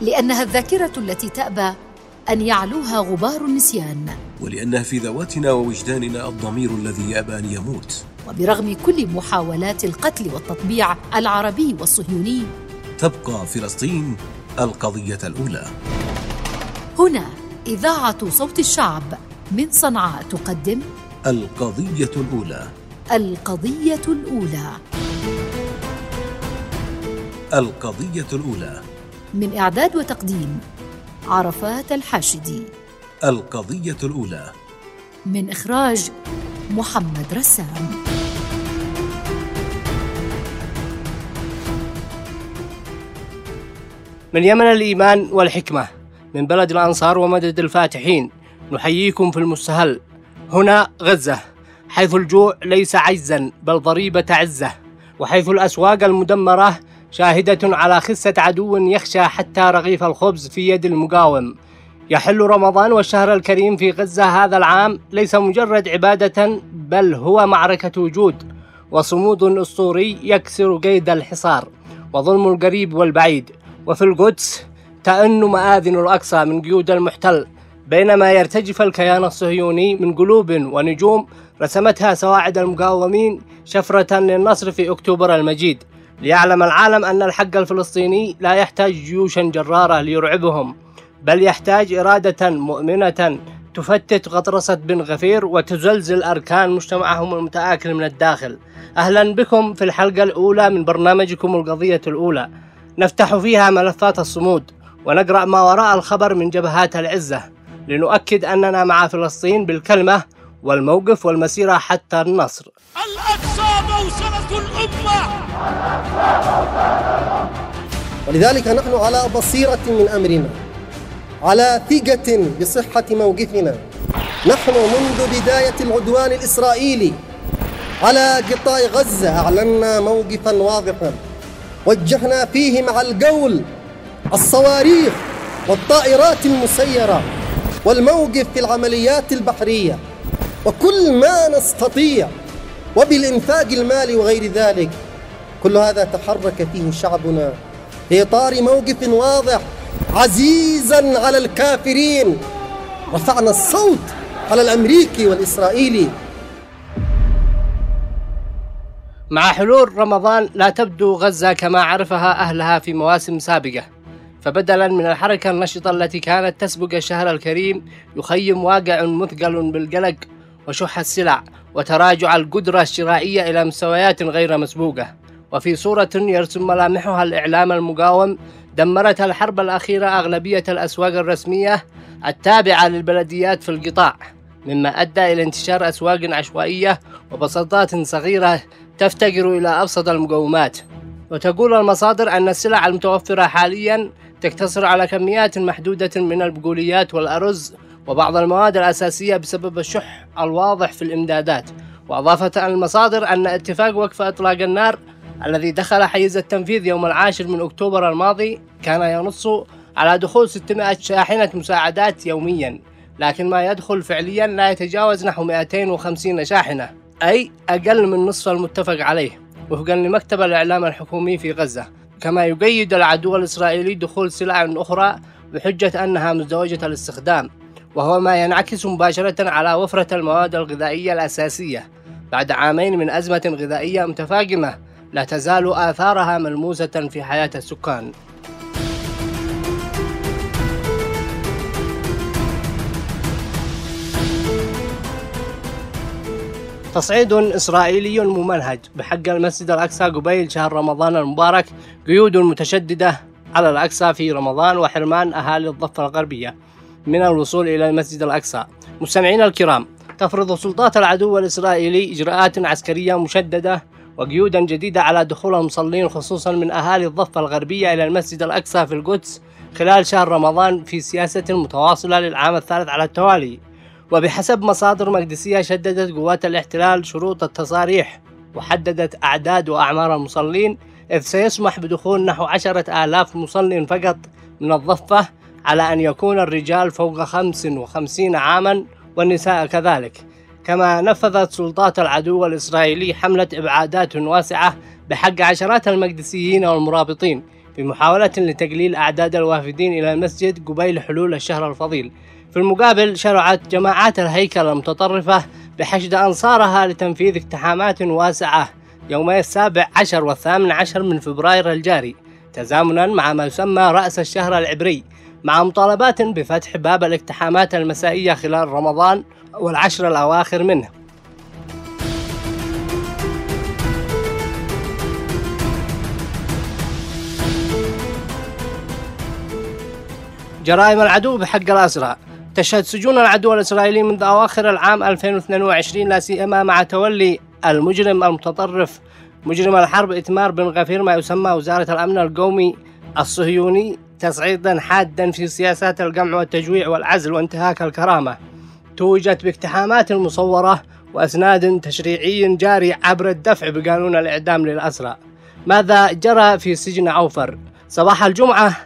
لأنها الذاكرة التي تأبى أن يعلوها غبار النسيان، ولأنها في ذواتنا ووجداننا الضمير الذي يأبى أن يموت. وبرغم كل محاولات القتل والتطبيع العربي والصهيوني، تبقى فلسطين القضية الأولى. هنا إذاعة صوت الشعب من صنعاء تقدم القضية الأولى. القضية الأولى. القضية الأولى. من إعداد وتقديم عرفات الحاشدي. القضية الأولى. من إخراج محمد رسام. من يمن الإيمان والحكمة، من بلد الأنصار ومدد الفاتحين، نحييكم في المستهل هنا غزة، حيث الجوع ليس عجزا بل ضريبة عزة، وحيث الأسواق المدمرة شاهدة على خسة عدو يخشى حتى رغيف الخبز في يد المقاوم. يحل رمضان والشهر الكريم في غزة هذا العام ليس مجرد عبادة، بل هو معركة وجود وصمود أسطوري يكسر قيد الحصار وظلم القريب والبعيد. وفي القدس تأن مآذن الأقصى من قيود المحتل، بينما يرتجف الكيان الصهيوني من قلوب ونجوم رسمتها سواعد المقاومين شفرة للنصر في أكتوبر المجيد. ليعلم العالم أن الحق الفلسطيني لا يحتاج جيوشا جرارة ليرعبهم، بل يحتاج إرادة مؤمنة تفتت غطرسة بن غفير وتزلزل أركان مجتمعهم المتآكل من الداخل. أهلا بكم في الحلقة الأولى من برنامجكم القضية الأولى، نفتح فيها ملفات الصمود ونقرأ ما وراء الخبر من جبهات العزة، لنؤكد أننا مع فلسطين بالكلمة والموقف والمسيرة حتى النصر. الأقصى بوصلة الأمة، ولذلك نحن على بصيرة من أمرنا، على ثقة بصحة موقفنا. نحن منذ بداية العدوان الإسرائيلي على قطاع غزة أعلنا موقفا واضحا وجهنا فيه مع القول الصواريخ والطائرات المسيرة والموقف في العمليات البحرية وكل ما نستطيع، وبالإنفاق المالي وغير ذلك. كل هذا تحرك فيه شعبنا في إطار موقف واضح عزيزا على الكافرين. رفعنا الصوت على الأمريكي والإسرائيلي. مع حلول رمضان لا تبدو غزة كما عرفها أهلها في مواسم سابقة، فبدلا من الحركة النشطة التي كانت تسبق الشهر الكريم يخيم واقع مثقل بالقلق وشح السلع وتراجع القدرة الشرائية إلى مستويات غير مسبوقة. وفي صورة يرسم ملامحها الإعلام المقاوم، دمرت الحرب الأخيرة أغلبية الأسواق الرسمية التابعة للبلديات في القطاع، مما أدى إلى انتشار أسواق عشوائية وبساطات صغيرة تفتقر إلى أبسط المقومات. وتقول المصادر أن السلع المتوفرة حاليا تقتصر على كميات محدودة من البقوليات والأرز وبعض المواد الأساسية بسبب الشح الواضح في الإمدادات. وأضافت المصادر أن اتفاق وقف إطلاق النار الذي دخل حيز التنفيذ يوم 10 من أكتوبر الماضي كان ينص على دخول 600 شاحنة مساعدات يوميا، لكن ما يدخل فعليا لا يتجاوز نحو 250 شاحنة، أي أقل من نصف المتفق عليه وفقا لمكتب الإعلام الحكومي في غزة. كما يقيد العدو الإسرائيلي دخول سلع أخرى بحجة أنها مزدوجة الاستخدام، وهو ما ينعكس مباشرة على وفرة المواد الغذائية الأساسية بعد عامين من أزمة غذائية متفاقمة لا تزال آثارها ملموسة في حياة السكان. تصعيد إسرائيلي ممنهج بحق المسجد الأقصى قبيل شهر رمضان المبارك، قيود متشددة على الأقصى في رمضان وحرمان أهالي الضفة الغربية من الوصول إلى المسجد الأقصى. مستمعينا الكرام، تفرض سلطات العدو الإسرائيلي إجراءات عسكرية مشددة وقيودا جديدة على دخول المصلين خصوصا من أهالي الضفة الغربية إلى المسجد الأقصى في القدس خلال شهر رمضان في سياسة متواصلة للعام الثالث على التوالي. وبحسب مصادر مقدسية، شددت قوات الاحتلال شروط التصاريح وحددت أعداد وأعمار المصلين، إذ سيسمح بدخول نحو 10,000 مصل فقط من الضفة، على أن يكون الرجال فوق 55 عاما والنساء كذلك. كما نفذت سلطات العدو الإسرائيلي حملة إبعادات واسعة بحق عشرات المقدسيين والمرابطين بمحاولة لتقليل أعداد الوافدين إلى المسجد قبيل حلول الشهر الفضيل. في المقابل شرعت جماعات الهيكل المتطرفة بحشد أنصارها لتنفيذ اقتحامات واسعة يومي 17 و18 من فبراير الجاري، تزامنا مع ما يسمى رأس الشهر العبري، مع مطالبات بفتح باب الاقتحامات المسائية خلال رمضان والعشر الأواخر منه. جرائم العدو بحق الأسرى. تشهد سجون العدو الإسرائيلي منذ أواخر العام 2022 لا سيما مع تولي المجرم المتطرف مجرم الحرب إتمار بن غفير ما يسمى وزارة الأمن القومي الصهيوني تصعيدا حادا في سياسات الجمع والتجويع والعزل وانتهاك الكرامة. توجت باقتحامات مصورة وأسناد تشريعي جاري عبر الدفع بقانون الإعدام للأسرى. ماذا جرى في سجن عوفر؟ صباح الجمعة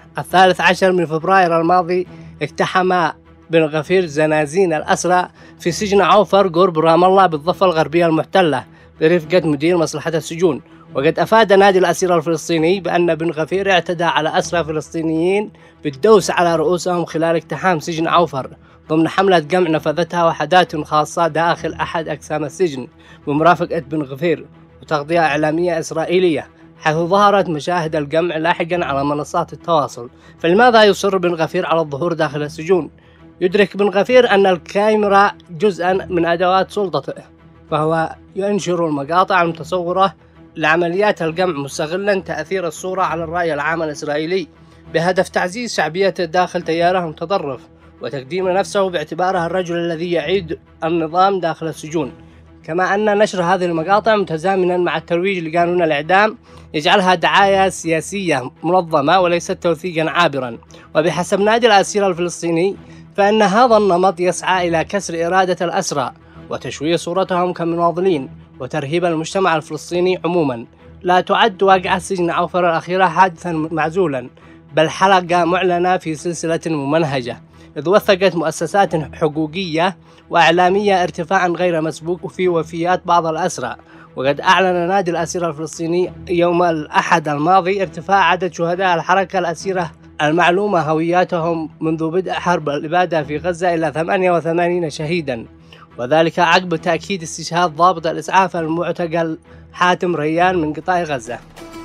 13 من فبراير الماضي اقتحم بن غفير زنازين الأسرى في سجن عوفر قرب رام الله بالضفة الغربية المحتلة برفقة مدير مصلحة السجون. وقد أفاد نادي الأسير الفلسطيني بأن بن غفير اعتدى على أسرى فلسطينيين بالدوس على رؤوسهم خلال اقتحام سجن عوفر ضمن حملة جمع نفذتها وحدات خاصة داخل أحد أقسام السجن بمرافقة بن غفير وتغطية إعلامية إسرائيلية، حيث ظهرت مشاهد الجمع لاحقا على منصات التواصل. فلماذا يصر بن غفير على الظهور داخل السجون؟ يدرك بن غفير أن الكاميرا جزءا من أدوات سلطته، فهو ينشر المقاطع المتصورة لعمليات الجمع مستغلا تأثير الصورة على الرأي العام الإسرائيلي بهدف تعزيز شعبيته داخل تياره المتطرف وتقديم نفسه باعتباره الرجل الذي يعيد النظام داخل السجون. كما أن نشر هذه المقاطع متزامنا مع الترويج لقانون الإعدام يجعلها دعاية سياسية منظمة وليست توثيقا عابرا. وبحسب نادي الأسير الفلسطيني فإن هذا النمط يسعى إلى كسر إرادة الأسرى وتشويه صورتهم كمناضلين وترهيب المجتمع الفلسطيني عموما. لا تعد واقعة سجن عوفر الأخيرة حادثا معزولا، بل حلقة معلنة في سلسلة ممنهجة، إذ وثقت مؤسسات حقوقية وإعلامية ارتفاعا غير مسبوق في وفيات بعض الأسرى. وقد أعلن نادي الأسير الفلسطيني يوم الأحد الماضي ارتفاع عدد شهداء الحركة الأسيرة المعلومة هوياتهم منذ بدء حرب الإبادة في غزة إلى 88 شهيدا، وذلك عقب تأكيد استشهاد ضابط الإسعاف المعتقل حاتم ريان من قطاع غزة.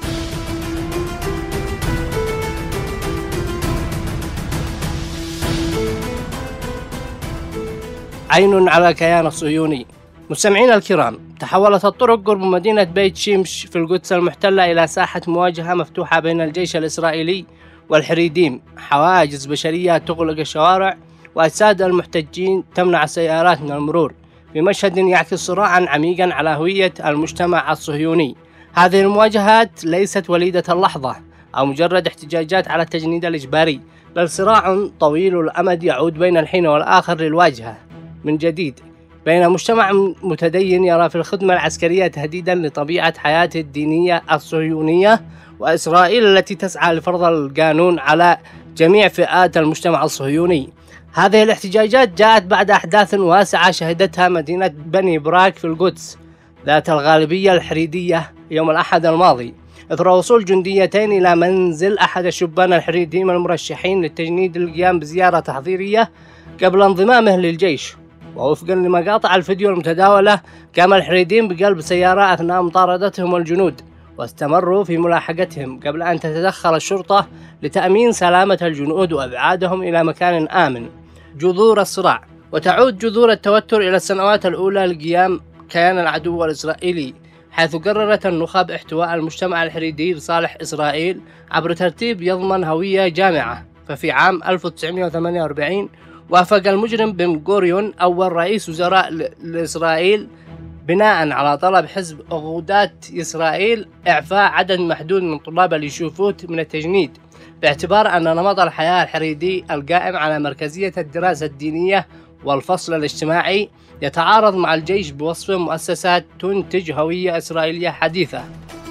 عين على الكيان الصهيوني. مستمعينا الكرام، تحولت الطرق قرب مدينة بيت شيمش في القدس المحتلة إلى ساحة مواجهة مفتوحة بين الجيش الإسرائيلي والحريديم، حواجز بشرية تغلق الشوارع وأجساد المحتجين تمنع السيارات من المرور، بمشهد يعكس صراعا عميقا على هوية المجتمع الصهيوني. هذه المواجهات ليست وليدة اللحظة أو مجرد احتجاجات على التجنيد الإجباري، بل صراع طويل الأمد يعود بين الحين والآخر للواجهة من جديد بين مجتمع متدين يرى في الخدمة العسكرية تهديدا لطبيعة حياته الدينية الصهيونية، وإسرائيل التي تسعى لفرض القانون على جميع فئات المجتمع الصهيوني. هذه الاحتجاجات جاءت بعد أحداث واسعة شهدتها مدينة بني براك في القدس ذات الغالبية الحريدية يوم الأحد الماضي، إثر وصول جنديتين إلى منزل أحد الشبان الحريديين المرشحين للتجنيد للقيام بزيارة تحضيرية قبل انضمامه للجيش. ووفقا لمقاطع الفيديو المتداولة، قام الحريديين بقلب سيارة أثناء مطاردتهم الجنود، واستمروا في ملاحقتهم قبل أن تتدخل الشرطة لتأمين سلامة الجنود وإبعادهم إلى مكان آمن. جذور الصراع. وتعود جذور التوتر إلى السنوات الأولى لقيام كيان العدو الإسرائيلي، حيث قررت النخب احتواء المجتمع الحريدي لصالح إسرائيل عبر ترتيب يضمن هوية جامعة. ففي عام 1948 وافق المجرم بن غوريون أول رئيس وزراء لإسرائيل بناء على طلب حزب أغودات إسرائيل إعفاء عدد محدود من طلاب اليشوفوت من التجنيد، باعتبار أن نمط الحياة الحريدي القائم على مركزية الدراسة الدينية والفصل الاجتماعي يتعارض مع الجيش بوصفه مؤسسات تنتج هوية إسرائيلية حديثة.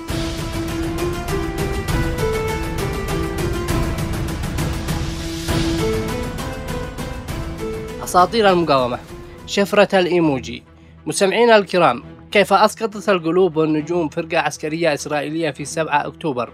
أساطير المقاومة. شفرة الإيموجي. مستمعينا الكرام، كيف أسقطت القلوب والنجوم فرقة عسكرية إسرائيلية في 7 أكتوبر؟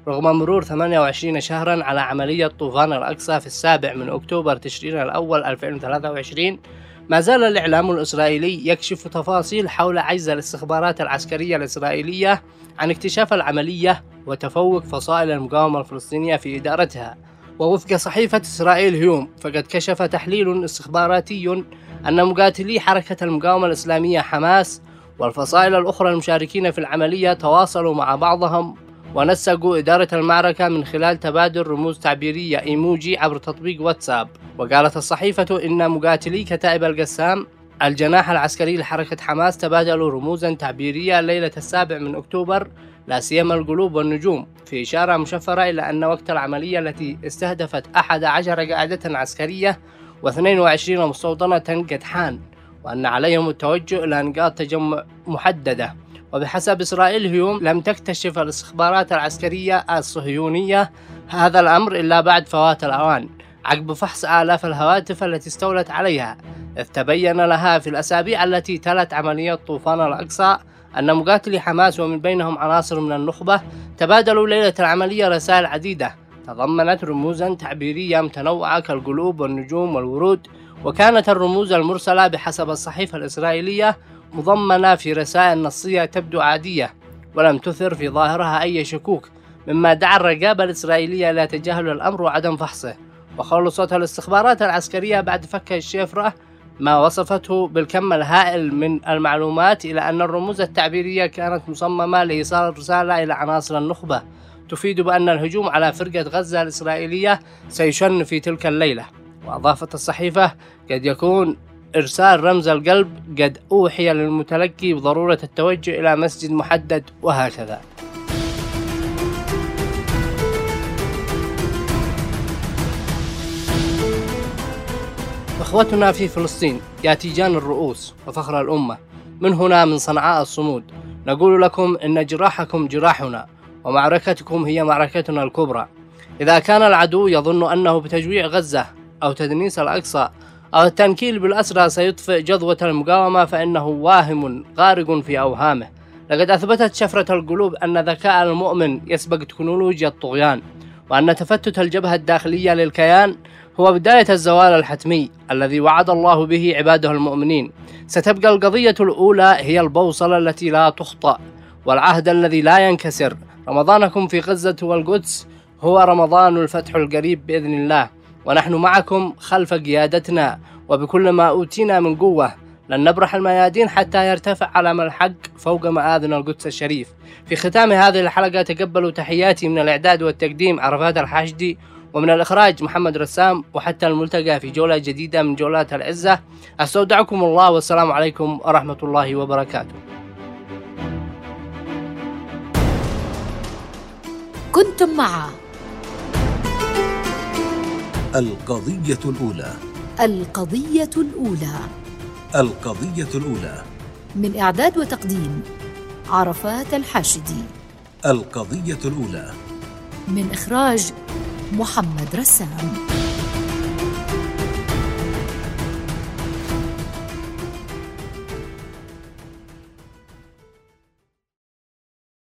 رغم مرور 28 شهرا على عملية طوفان الأقصى في 7 أكتوبر تشرين الأول 2023، ما زال الإعلام الإسرائيلي يكشف تفاصيل حول عجز الاستخبارات العسكرية الإسرائيلية عن اكتشاف العملية وتفوق فصائل المقاومة الفلسطينية في إدارتها. ووفق صحيفة إسرائيل هيوم، فقد كشف تحليل استخباراتي أن مقاتلي حركة المقاومة الإسلامية حماس والفصائل الأخرى المشاركين في العملية تواصلوا مع بعضهم ونسقوا إدارة المعركة من خلال تبادل رموز تعبيرية إيموجي عبر تطبيق واتساب. وقالت الصحيفة إن مقاتلي كتائب القسام الجناح العسكري لحركة حماس تبادلوا رموزا تعبيرية ليلة 7 أكتوبر، لا سيما القلوب والنجوم، في إشارة مشفرة إلى أن وقت العملية التي استهدفت 11 قاعدة عسكرية و22 مستوطنة قد حان، وأن عليهم التوجه إلى نقاط تجمع محددة. وبحسب إسرائيل هيوم، لم تكتشف الاستخبارات العسكرية الصهيونية هذا الأمر إلا بعد فوات الأوان، عقب فحص آلاف الهواتف التي استولت عليها، إذ تبين لها في الأسابيع التي تلت عملية طوفان الأقصى أن مقاتلي حماس ومن بينهم عناصر من النخبة تبادلوا ليلة العملية رسائل عديدة تضمنت رموزا تعبيرية متنوعة كالقلوب والنجوم والورود. وكانت الرموز المرسلة بحسب الصحيفة الإسرائيلية مضمنة في رسائل نصية تبدو عادية ولم تثر في ظاهرها أي شكوك، مما دعا الرقابة الإسرائيلية إلى تجاهل الأمر وعدم فحصه. وخلصت الاستخبارات العسكرية بعد فك الشفرة ما وصفته بالكم الهائل من المعلومات إلى أن الرموز التعبيرية كانت مصممة لإيصال رسالة إلى عناصر النخبة تفيد بأن الهجوم على فرقة غزة الإسرائيلية سيشن في تلك الليلة. وأضافت الصحيفة: قد يكون إرسال رمز القلب قد أوحي للمتلقي بضرورة التوجه إلى مسجد محدد، وهكذا. إخوتنا في فلسطين يا تيجان الرؤوس وفخر الأمة، من هنا من صنعاء الصمود نقول لكم إن جراحكم جراحنا ومعركتكم هي معركتنا الكبرى. إذا كان العدو يظن أنه بتجويع غزة أو تدنيس الأقصى أو التنكيل بالأسرى سيطفئ جذوة المقاومة، فإنه واهم غارق في أوهامه. لقد أثبتت شفرة القلوب أن ذكاء المؤمن يسبق تكنولوجيا الطغيان، وأن تفتت الجبهة الداخلية للكيان هو بداية الزوال الحتمي الذي وعد الله به عباده المؤمنين. ستبقى القضية الأولى هي البوصلة التي لا تخطأ والعهد الذي لا ينكسر. رمضانكم في غزة والقدس هو رمضان الفتح القريب بإذن الله، ونحن معكم خلف قيادتنا وبكل ما أوتينا من قوة. لن نبرح الميادين حتى يرتفع علم الحق فوق مآذن القدس الشريف. في ختام هذه الحلقة تقبلوا تحياتي من الإعداد والتقديم عرفات الحاشدي، ومن الإخراج محمد رسام، وحتى الملتقى في جولة جديدة من جولات العزة. أستودعكم الله والسلام عليكم ورحمة الله وبركاته. كنتم مع القضية الأولى. القضية الأولى. القضية الأولى. من إعداد وتقديم عرفات الحاشدي. القضية الأولى. من إخراج محمد رسام.